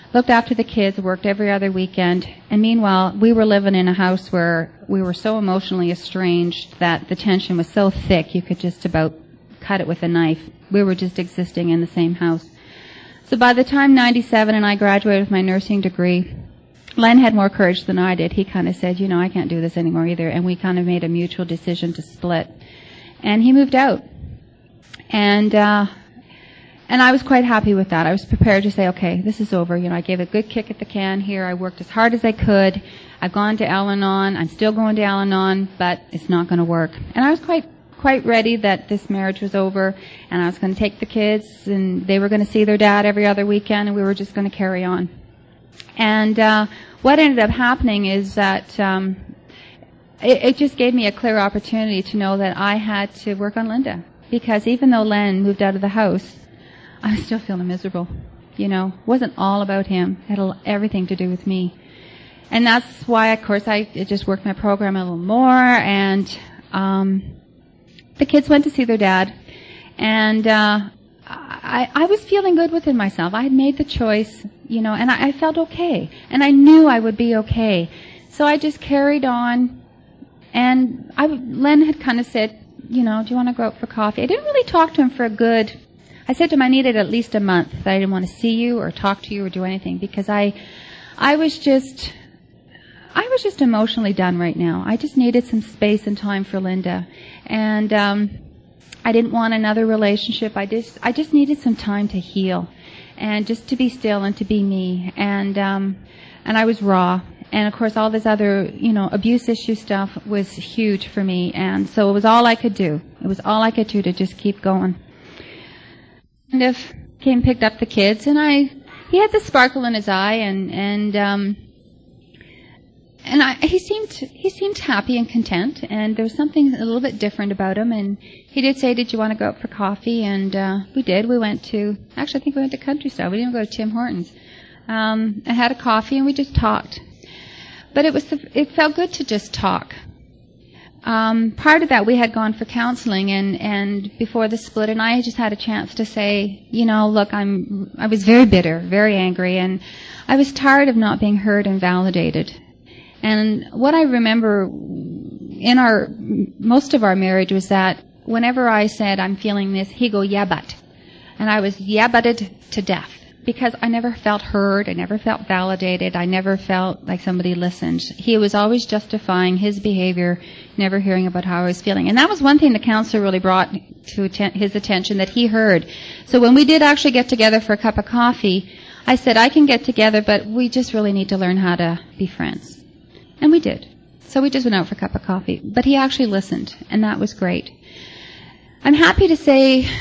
looked after the kids, worked every other weekend, and meanwhile, we were living in a house where we were so emotionally estranged that the tension was so thick you could just about cut it with a knife. We were just existing in the same house. So by the time ninety-seven and I graduated with my nursing degree, Len had more courage than I did. He kind of said, you know, I can't do this anymore either, and we kind of made a mutual decision to split. And he moved out. And, uh, and I was quite happy with that. I was prepared to say, okay, this is over. You know, I gave a good kick at the can here. I worked as hard as I could. I've gone to Al-Anon. I'm still going to Al-Anon, but it's not going to work. And I was quite, quite ready that this marriage was over, and I was going to take the kids, and they were going to see their dad every other weekend, and we were just going to carry on. And, uh, what ended up happening is that, um, it, it just gave me a clear opportunity to know that I had to work on Linda. Because even though Len moved out of the house, I was still feeling miserable. You know, it wasn't all about him. It had everything to do with me. And that's why, of course, I just worked my program a little more, and um, the kids went to see their dad. And uh, I, I was feeling good within myself. I had made the choice, you know, and I, I felt okay. And I knew I would be okay. So I just carried on. And I, Len had kind of said, you know, do you want to go out for coffee? I didn't really talk to him for a good, I said to him I needed at least a month, that I didn't want to see you or talk to you or do anything, because I, I was just, I was just emotionally done right now. I just needed some space and time for Linda. And, um, I didn't want another relationship. I just, I just needed some time to heal and just to be still and to be me. And, um, and I was raw. And of course, all this other, you know, abuse issue stuff was huge for me. And so it was all I could do. It was all I could do to just keep going. And if came, picked up the kids, and I, he had the sparkle in his eye, and and um, and I, he seemed he seemed happy and content. And there was something a little bit different about him. And he did say, "Did you want to go out for coffee?" And uh, we did. We went to actually, I think we went to Countryside. We didn't go to Tim Hortons. Um, I had a coffee, and we just talked. But it was, it felt good to just talk. Um, part of that, we had gone for counseling, and, and before the split, and I just had a chance to say, you know, look, I'm, I was very bitter, very angry, and I was tired of not being heard and validated. And what I remember in our, most of our marriage was that whenever I said, I'm feeling this, he'd go, yeah, but. And I was yeah, butted to death. Because I never felt heard, I never felt validated, I never felt like somebody listened. He was always justifying his behavior, never hearing about how I was feeling. And that was one thing the counselor really brought to atten- his attention, that he heard. So when we did actually get together for a cup of coffee, I said, I can get together, but we just really need to learn how to be friends. And we did. So we just went out for a cup of coffee. But he actually listened, and that was great. I'm happy to say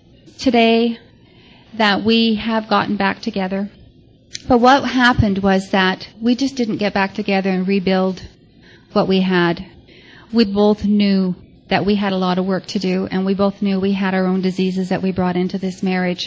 today that we have gotten back together. But what happened was that we just didn't get back together and rebuild what we had. We both knew that we had a lot of work to do, and we both knew we had our own diseases that we brought into this marriage.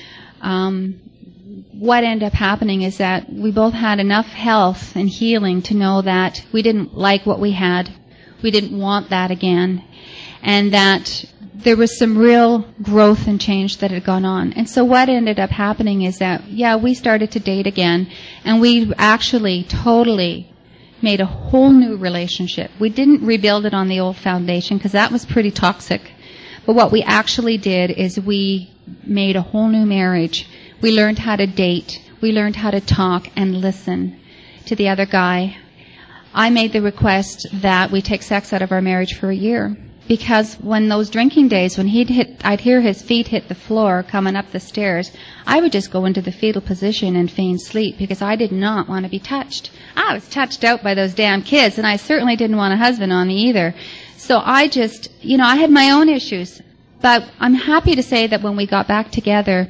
Um, what ended up happening is that we both had enough health and healing to know that we didn't like what we had. We didn't want that again. And that there was some real growth and change that had gone on. And so what ended up happening is that, yeah, we started to date again, and we actually totally made a whole new relationship. We didn't rebuild it on the old foundation, because that was pretty toxic. But what we actually did is we made a whole new marriage. We learned how to date. We learned how to talk and listen to the other guy. I made the request that we take sex out of our marriage for a year. Because when those drinking days, when he'd hit, I'd hear his feet hit the floor coming up the stairs, I would just go into the fetal position and feign sleep, because I did not want to be touched. I was touched out by those damn kids, and I certainly didn't want a husband on me either. So I just, you know, I had my own issues. But I'm happy to say that when we got back together,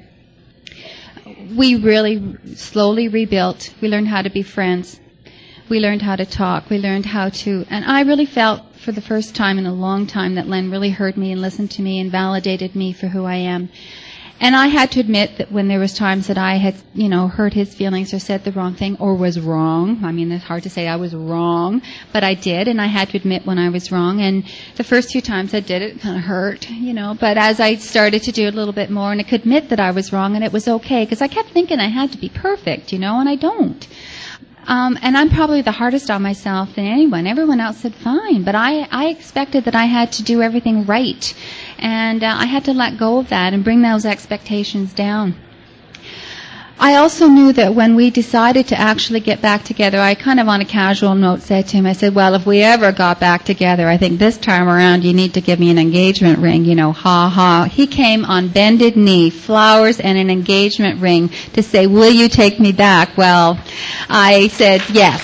we really slowly rebuilt. We learned how to be friends. We learned how to talk. We learned how to, and I really felt for the first time in a long time that Len really heard me and listened to me and validated me for who I am. And I had to admit that when there was times that I had, you know, hurt his feelings or said the wrong thing or was wrong. I mean, it's hard to say I was wrong, but I did, and I had to admit when I was wrong. And the first few times I did it, it kind of hurt, you know. But as I started to do it a little bit more, and I could admit that I was wrong, and it was okay, because I kept thinking I had to be perfect, you know, and I don't. Um, and I'm probably the hardest on myself than anyone. Everyone else said fine, but I, I expected that I had to do everything right. And uh, I had to let go of that and bring those expectations down. I also knew that when we decided to actually get back together, I kind of on a casual note said to him, I said, well, if we ever got back together, I think this time around you need to give me an engagement ring, you know, ha ha. He came on bended knee, flowers and an engagement ring to say, will you take me back? Well, I said yes.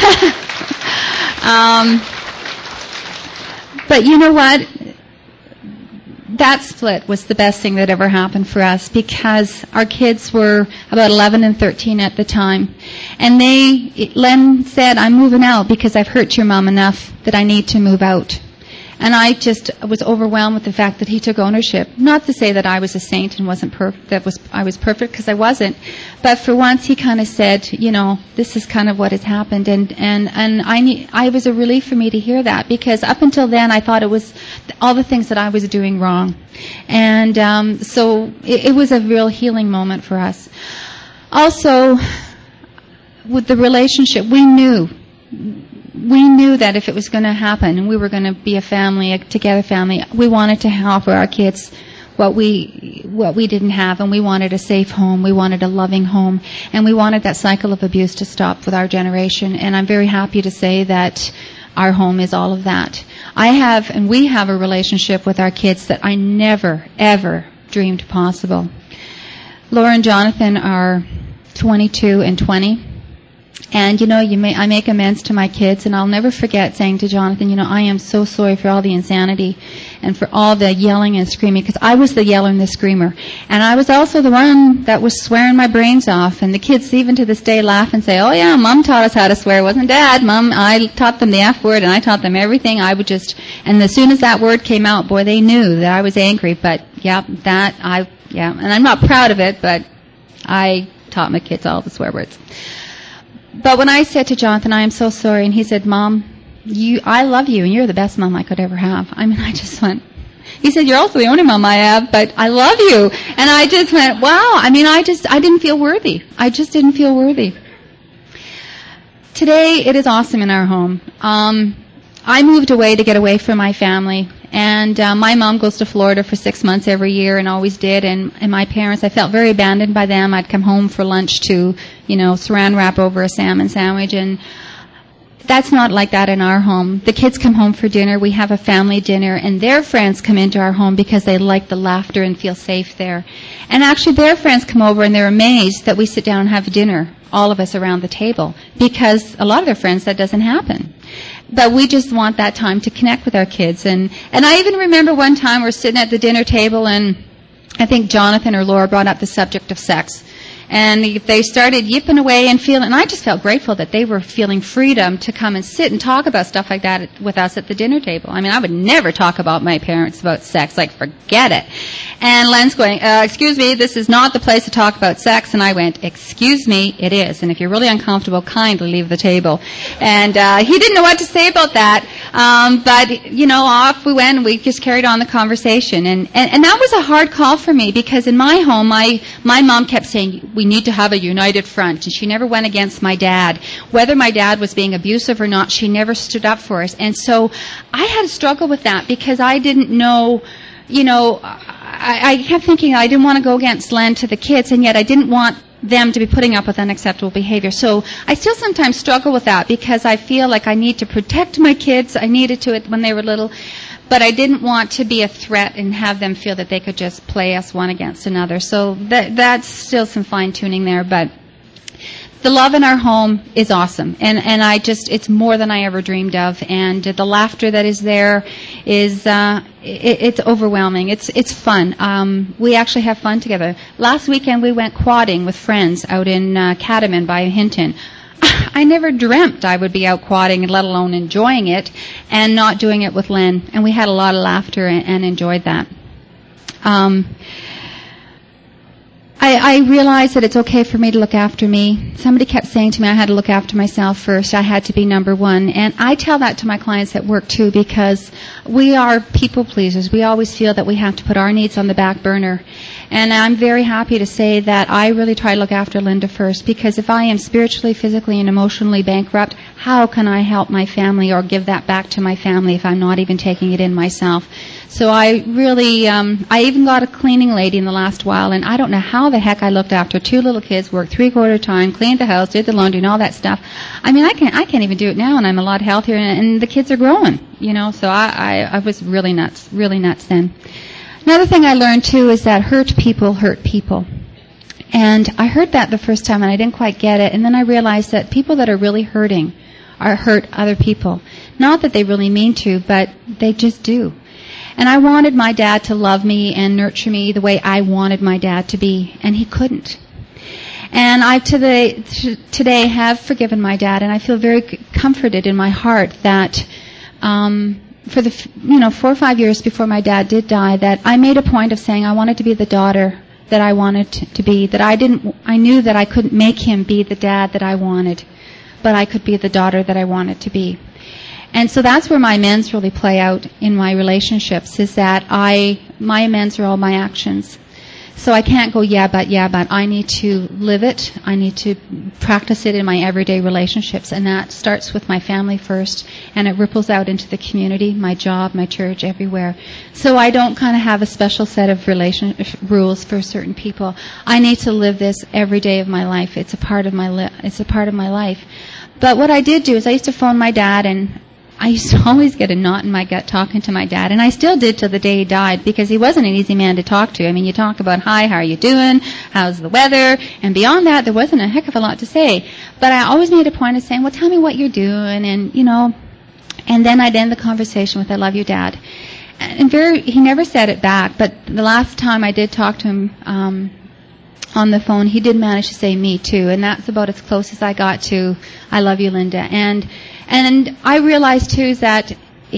um, but you know what? That split was the best thing that ever happened for us, because our kids were about eleven and thirteen at the time. And they, Len said, I'm moving out because I've hurt your mom enough that I need to move out. And I just was overwhelmed with the fact that he took ownership. Not to say that I was a saint and wasn't perfect, that was I was perfect, because I wasn't. But for once, he kind of said, you know, this is kind of what has happened, and and and I need, I was a relief for me to hear that, because up until then, I thought it was all the things that I was doing wrong, and um, so it, it was a real healing moment for us. Also, with the relationship, we knew. We knew that if it was going to happen and we were going to be a family, a together family, we wanted to offer our kids what we what we didn't have, and we wanted a safe home, we wanted a loving home, and we wanted that cycle of abuse to stop with our generation. And I'm very happy to say that our home is all of that. I have, and we have a relationship with our kids that I never, ever dreamed possible. Laura and Jonathan are twenty-two and twenty. And, you know, you may, I make amends to my kids, and I'll never forget saying to Jonathan, you know, I am so sorry for all the insanity and for all the yelling and screaming, because I was the yeller and the screamer. And I was also the one that was swearing my brains off. And the kids, even to this day, laugh and say, oh, yeah, Mom taught us how to swear. It wasn't Dad. Mom, I taught them the F word, and I taught them everything. I would just, and as soon as that word came out, boy, they knew that I was angry. But, yeah, that, I, yeah, and I'm not proud of it, but I taught my kids all the swear words. But when I said to Jonathan, I am so sorry, and he said, Mom, you, I love you, and you're the best mom I could ever have. I mean, I just went, he said, you're also the only mom I have, but I love you. And I just went, wow. I mean, I just, I didn't feel worthy. I just didn't feel worthy. Today, it is awesome in our home. Um, I moved away to get away from my family. And uh, my mom goes to Florida for six months every year, and always did. And, and my parents, I felt very abandoned by them. I'd come home for lunch to, you know, saran wrap over a salmon sandwich. And that's not like that in our home. The kids come home for dinner. We have a family dinner, and their friends come into our home because they like the laughter and feel safe there. And actually, their friends come over, and they're amazed that we sit down and have dinner, all of us around the table, because a lot of their friends, that doesn't happen. But we just want that time to connect with our kids. And, and I even remember one time we're sitting at the dinner table, and I think Jonathan or Laura brought up the subject of sex. And they started yipping away and feeling, and I just felt grateful that they were feeling freedom to come and sit and talk about stuff like that with us at the dinner table. I mean, I would never talk about my parents about sex, like forget it. And Len's going, uh, excuse me, this is not the place to talk about sex. And I went, excuse me, it is. And if you're really uncomfortable, kindly leave the table. And uh, he didn't know what to say about that. Um, but, you know, off we went, and we just carried on the conversation. And, and, and that was a hard call for me, because in my home, my, my mom kept saying, we need to have a united front. And she never went against my dad. Whether my dad was being abusive or not, she never stood up for us. And so I had to struggle with that, because I didn't know, you know, I, I kept thinking I didn't want to go against Len to the kids, and yet I didn't want them to be putting up with unacceptable behavior. So I still sometimes struggle with that, because I feel like I need to protect my kids. I needed to it when they were little. But I didn't want to be a threat and have them feel that they could just play us one against another. So that, that's still some fine-tuning there. But the love in our home is awesome. And, and I just, it's more than I ever dreamed of. And the laughter that is there is, uh, it, it's overwhelming. It's, it's fun. Um, we actually have fun together. Last weekend we went quadding with friends out in uh, Catamount by Hinton. I never dreamt I would be out quadding, let alone enjoying it, and not doing it with Len. And we had a lot of laughter and, and enjoyed that. Um, I, I realized that it's okay for me to look after me. Somebody kept saying to me I had to look after myself first. I had to be number one. And I tell that to my clients at work too, because we are people pleasers. We always feel that we have to put our needs on the back burner. And I'm very happy to say that I really try to look after Linda first, because if I am spiritually, physically, and emotionally bankrupt, how can I help my family or give that back to my family if I'm not even taking it in myself? So I really, um, I even got a cleaning lady in the last while, and I don't know how the heck I looked after two little kids, worked three-quarter time, cleaned the house, did the laundry, and all that stuff. I mean, I can't, I can't even do it now, and I'm a lot healthier, and, and the kids are growing, you know, so I, I, I was really nuts, really nuts then. Another thing I learned, too, is that hurt people hurt people. And I heard that the first time, and I didn't quite get it, and then I realized that people that are really hurting are hurt other people. Not that they really mean to, but they just do. And I wanted my dad to love me and nurture me the way I wanted my dad to be, and he couldn't. And I today, today have forgiven my dad, and I feel very comforted in my heart that um, for the you know four or five years before my dad did die, that I made a point of saying I wanted to be the daughter that I wanted to be. That I didn't. I knew that I couldn't make him be the dad that I wanted, but I could be the daughter that I wanted to be. And so that's where my amends really play out in my relationships, is that I, my amends are all my actions. So I can't go, yeah, but, yeah, but. I need to live it. I need to practice it in my everyday relationships. And that starts with my family first, and it ripples out into the community, my job, my church, everywhere. So I don't kind of have a special set of relation rules for certain people. I need to live this every day of my life. It's a part of my li- it's a part of my life. But what I did do is I used to phone my dad, and I used to always get a knot in my gut talking to my dad, and I still did till the day he died, because he wasn't an easy man to talk to. I mean, you talk about, hi, how are you doing? How's the weather? And beyond that, there wasn't a heck of a lot to say. But I always made a point of saying, well, tell me what you're doing, and, you know, and then I'd end the conversation with, I love you, Dad. And very, he never said it back, but the last time I did talk to him, um, on the phone, he did manage to say me too, and that's about as close as I got to, I love you, Linda. And, And I realized too that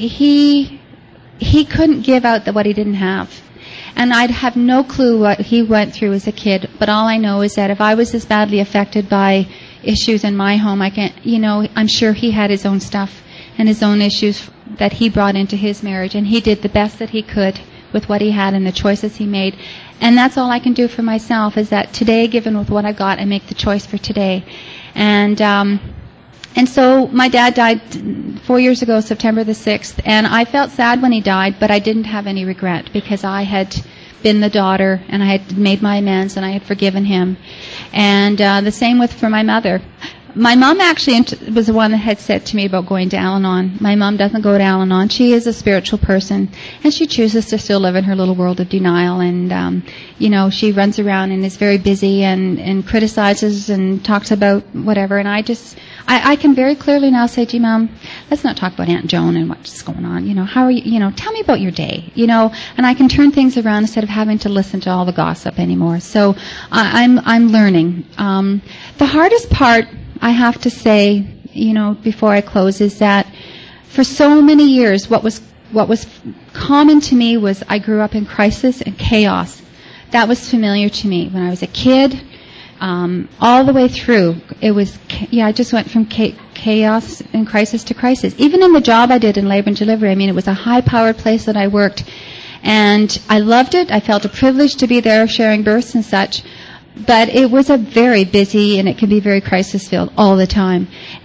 he he couldn't give out the, what he didn't have, and I'd have no clue what he went through as a kid. But all I know is that if I was as badly affected by issues in my home, I can, you know, I'm sure he had his own stuff and his own issues that he brought into his marriage, and he did the best that he could with what he had and the choices he made. And that's all I can do for myself, is that today, given with what I got, I make the choice for today. And um And so my dad died four years ago, September the sixth, and I felt sad when he died, but I didn't have any regret, because I had been the daughter, and I had made my amends, and I had forgiven him. And uh, the same with for my mother. My mom actually was the one that had said to me about going to Al-Anon. My mom doesn't go to Al-Anon. She is a spiritual person, and she chooses to still live in her little world of denial. And, um, you know, she runs around and is very busy and, and criticizes and talks about whatever. And I just... I, I can very clearly now say, gee, Mom, let's not talk about Aunt Joan and what's going on. You know, how are you, you know, tell me about your day, you know, and I can turn things around instead of having to listen to all the gossip anymore. So I, I'm, I'm learning. Um, the hardest part, I have to say, you know, before I close, is that for so many years, what was, what was common to me was I grew up in crisis and chaos. That was familiar to me when I was a kid. Um, all the way through, it was, yeah, I just went from chaos and crisis to crisis. Even in the job I did in labor and delivery, I mean, it was a high-powered place that I worked, and I loved it. I felt a privilege to be there sharing births and such, but it was a very busy, and it can be very crisis-filled all the time.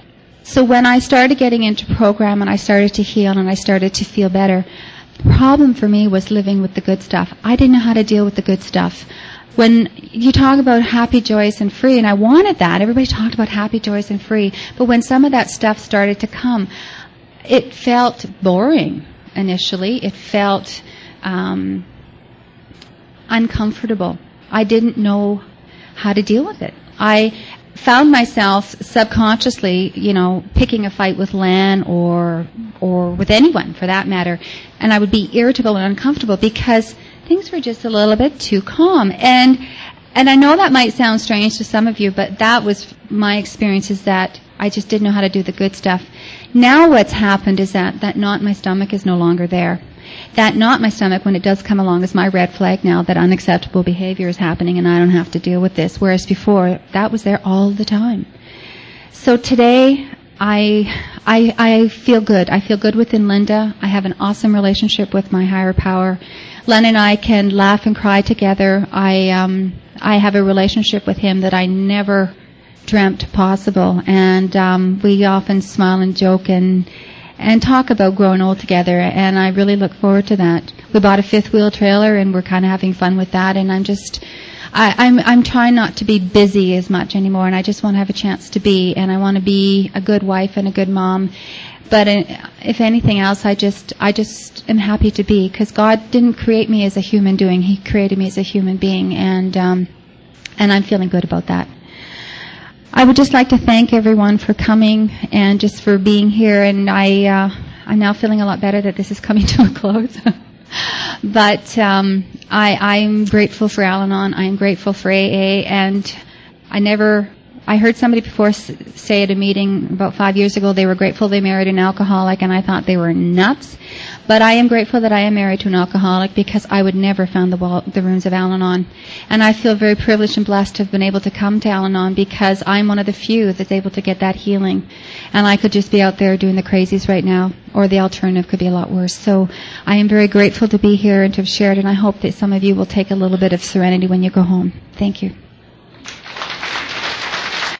So when I started getting into program, and I started to heal, and I started to feel better, the problem for me was living with the good stuff. I didn't know how to deal with the good stuff. When you talk about happy, joyous, and free, and I wanted that, everybody talked about happy, joyous, and free, but when some of that stuff started to come, it felt boring initially. It felt um, uncomfortable. I didn't know how to deal with it. I found myself subconsciously, you know, picking a fight with Lan or or with anyone for that matter, and I would be irritable and uncomfortable because things were just a little bit too calm. And and I know that might sound strange to some of you, but that was my experience, is that I just didn't know how to do the good stuff. Now what's happened is that that knot in my stomach is no longer there. That knot in my stomach, when it does come along, is my red flag now that unacceptable behavior is happening and I don't have to deal with this. Whereas before, that was there all the time. So today, I, I, I feel good. I feel good within Linda. I have an awesome relationship with my higher power. Len and I can laugh and cry together. I, um, I have a relationship with him that I never dreamt possible. And, um, we often smile and joke and, and talk about growing old together, and I really look forward to that. We bought a fifth wheel trailer, and we're kind of having fun with that, and I'm just, I, I'm, I'm trying not to be busy as much anymore, and I just want to have a chance to be, and I want to be a good wife and a good mom. But uh, if anything else, I just, I just am happy to be, because God didn't create me as a human doing. He created me as a human being, and, um, and I'm feeling good about that. I would just like to thank everyone for coming and just for being here, and I, uh, I'm now feeling a lot better that this is coming to a close. But um, I, I'm grateful for Al-Anon. I'm grateful for A A, and I never, I heard somebody before s- say at a meeting about five years ago they were grateful they married an alcoholic, and I thought they were nuts. But I am grateful that I am married to an alcoholic, because I would never found the, wall, the rooms of Al-Anon. And I feel very privileged and blessed to have been able to come to Al-Anon, because I'm one of the few that's able to get that healing. And I could just be out there doing the crazies right now, or the alternative could be a lot worse. So I am very grateful to be here and to have shared, and I hope that some of you will take a little bit of serenity when you go home. Thank you.